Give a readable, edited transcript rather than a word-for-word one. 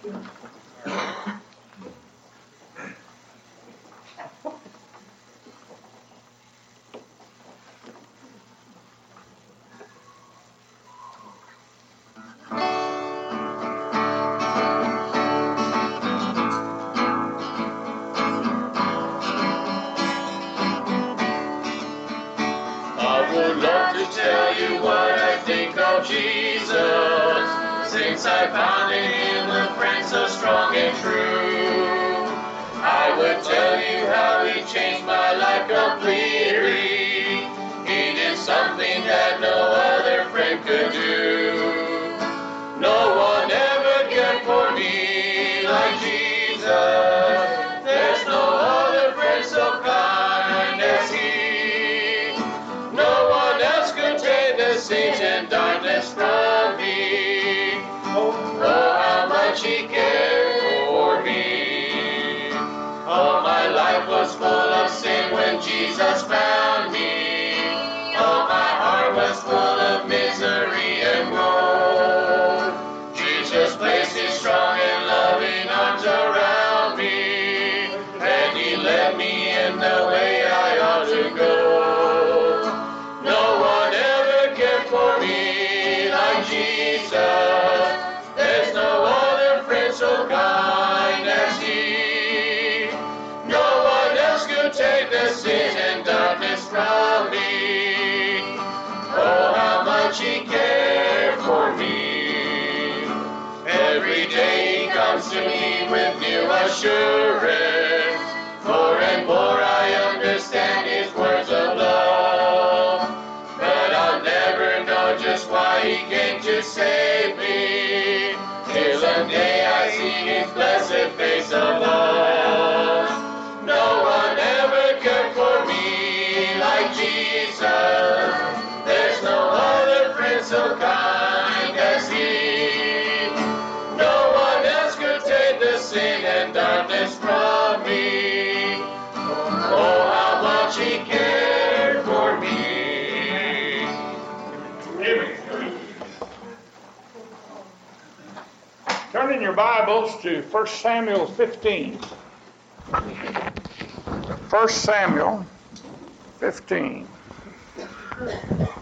Since I found in him a friend so strong and true, I would tell you how he changed my life completely. He did something that no other friend could do. No one ever cared for me like Jesus. There's no other friend so kind as he. No one else could take the sins and darkness from me. Oh, how much he cared for me. Oh, my life was full of sin when Jesus found me. Oh, my heart was full of misery and woe. Jesus placed his strong and loving arms around me, and he led me in the way I ought to go. No one ever cared for me like Jesus. There's no other friend so kind as he. No one else could take the sin and darkness from me. Oh, how much he cared for me. Every day he comes to me with new assurance. More and more I understand his words of love. But I'll never know just why he came to save me, till the day I see his blessed face above. No one ever cared for me like Jesus. There's no other friend so kind as he. No one else could take the sin and darkness from me. Oh, how much he cared for me. Turn in your Bibles to 1 Samuel 15. 1 Samuel 15.